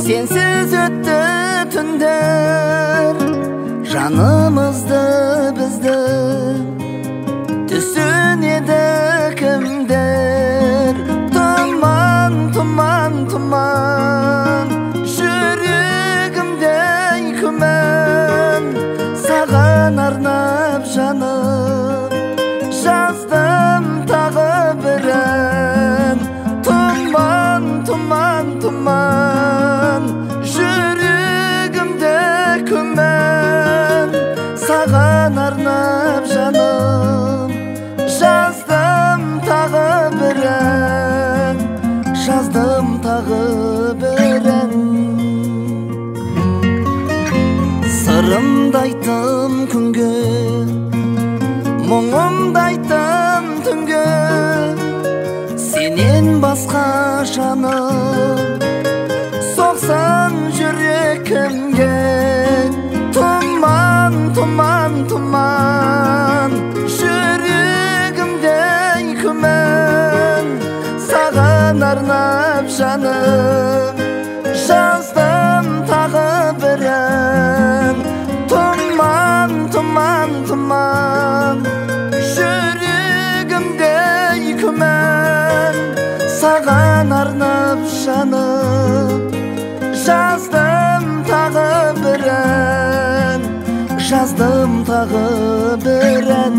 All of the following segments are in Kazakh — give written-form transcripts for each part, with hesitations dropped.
Sensiz öttü tünder, janımızdı bizdi түсінеді кімдер. Тұман, тұман, тұман, жүрегімдей күмән, саған арнап жаным жаздым тағы бір ән. Тұман, тұман, тұман, жүрегімде күмән, саған арнап жаным жаздым тағы бір ән, жаздым тағы бір ән. Сырымды айттым күнге, мұңымды айттым түнге, сенен басқа жаным соқсын жүрек кімге. Тұман, тұман, тұман, жүрегімдей күмән, саған арнап жаным жаздым тағы бір ән. Тұман, тұман, тұман, жүрегімдей күмән, саған арнап жаным жаздым тағы бір ән, жаздым тағы бір ән.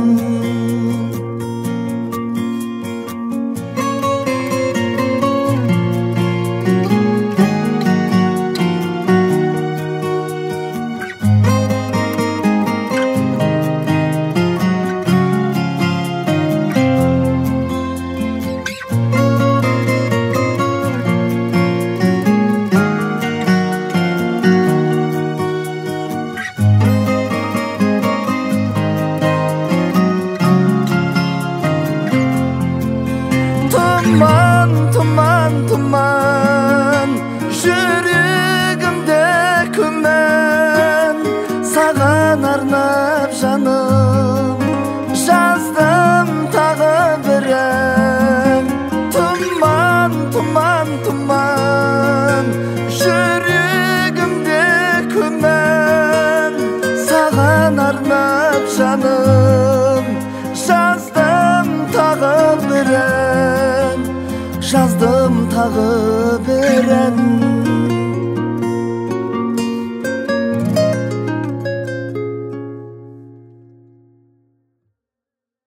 Тұман, тұман, тұман, жүрегімде күмән, саған арнап жаным жаздым тағы бір ән. Тұман, тұман, тұман, жүрегімде күмән, саған арнап жаным жаздым тағы бір ән, жаздым тағы бір ән.